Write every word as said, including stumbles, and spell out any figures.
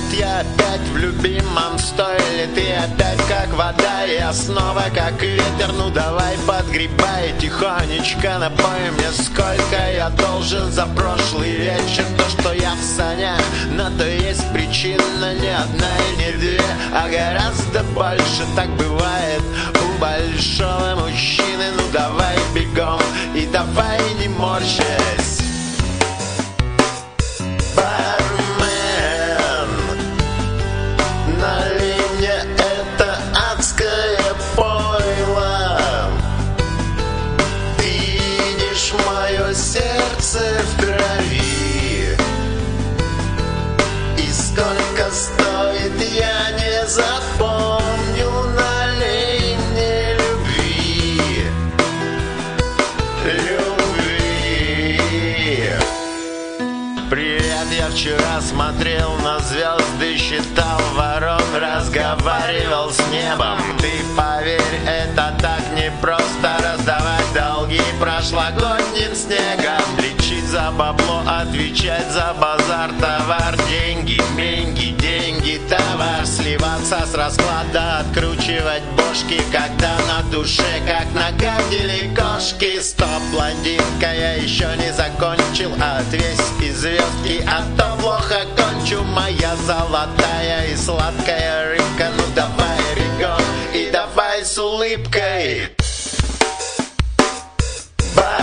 я опять в любимом стойле. Ты опять как вода, я снова как ветер. Ну давай подгребай тихонечко, напой мне, сколько я должен за прошлый вечер. То, что я в санях, на то есть причина, не одна и не две, а гораздо больше. Так бывает у большого мужчины. Ну давай бегом и давай не морщись. Бармен, налей мне это адское пойло. Ты видишь мое сердце в крови, и сколько стоит, я не запомню. Налей мне любви, любви. Привет, я вчера смотрел на звезды, считал ворон, разговаривал с небом. Ты поверь, это так непросто раздавать долги прошлогодним снегом. Лечить за бабло, отвечать за базар, товар, деньги, меньги, деньги, товар. Сливаться с расклада, откручивать бошки, когда на душе, как нагадили кошки. Стоп, блондинка, я еще не закончил, отвесь и звездки, а то плохо кончу. Моя золотая и сладкая рыбка, ну давай бегом и давай с улыбкой. Bye.